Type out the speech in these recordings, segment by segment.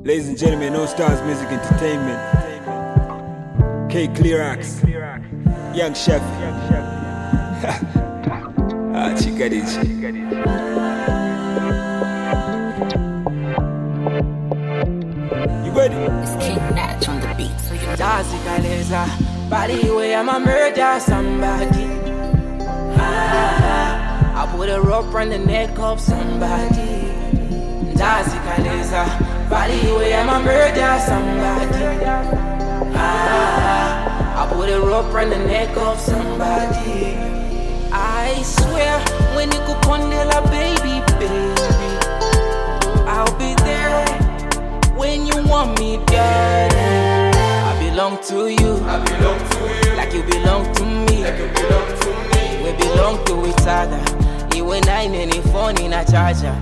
Ladies and gentlemen, No Stars Music Entertainment, K Clearax, Young Chef. Chikadichi. You ready? It's King Natch on the beat, so you Jazzy Galeza, body way I'ma murder somebody. I put a rope on the neck of somebody. Jazzy Galeza, body way I'ma murder somebody. I put a rope on the neck of somebody. I swear, when you could condela baby, I'll be there when you want me, darling. I belong to you, like you belong to me, we belong to each other. You and I, any phone in a charger.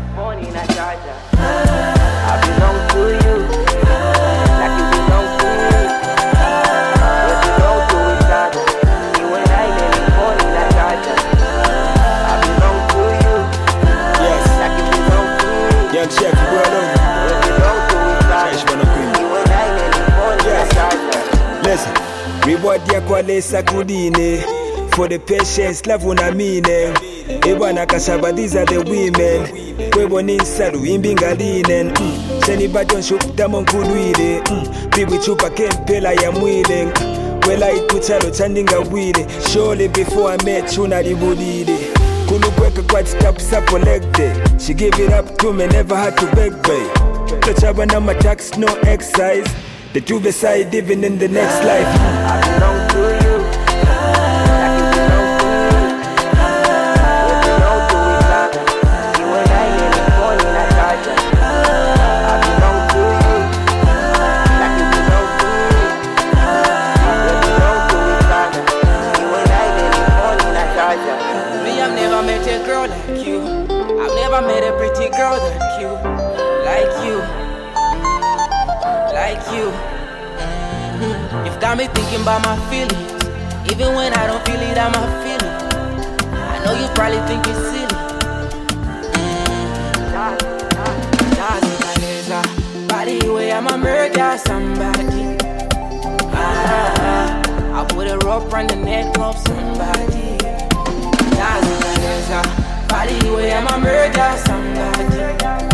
I belong to you, like you belong to me, we belong to each other. You and I, any phone in a charger. I belong to you, Yes, like you belong to me, Young Chef, you well done. we belong to each other. Fresh man of cream. You and I, any phone in a charger. Listen, reward ya kwa lesa kudine. For the patience, love una mine. Ewana kasaba, these are the women. Kwebo ninsalu, imbingalinen. Sheni baton shukta monkulwile. Bibi chupa kempela ya mwile. Wela ikuchalo chandinga wile. Surely before I met you, naribulile. Kulukweka kwa titapu sapo leg day. She gave it up to me, never had to beg, babe. Touchaba na my tax, no exercise. The two beside even in the next life. I belong to you, like you belong to me, we belong to each other. You and I, any phone in a charger. I belong to you, like you belong to me, we belong to each other. You and I, any phone in a charger. Me, I've never met a girl like you. I've never met a pretty girl like you, like you. Like you. You've got me thinking about my feelings. Even when I don't feel it, I'ma feel it. I know you probably think it's silly. Jazzy Galeza, body way I'ma murder somebody. I put a rope on the neck of somebody. Jazzy Galeza, body way I'ma murder somebody.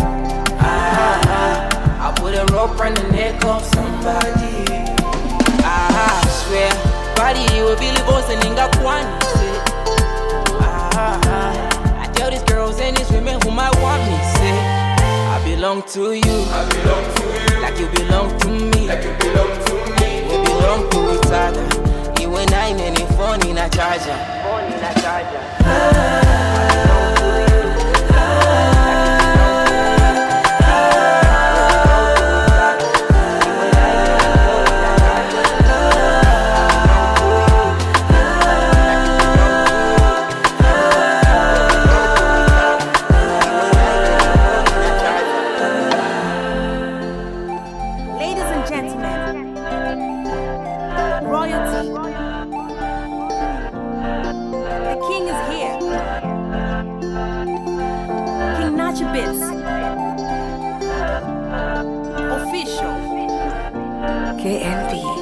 I put a rope on the neck of somebody. I swear, body you will be boss and inga kwani. I tell these girls and these women who might want me, say I belong to you, like you belong to me, we belong to each other. You and I, any phone in a charger. Ladies and gentlemen, royalty. The king is here. King Nacho Bits. Official. KNB.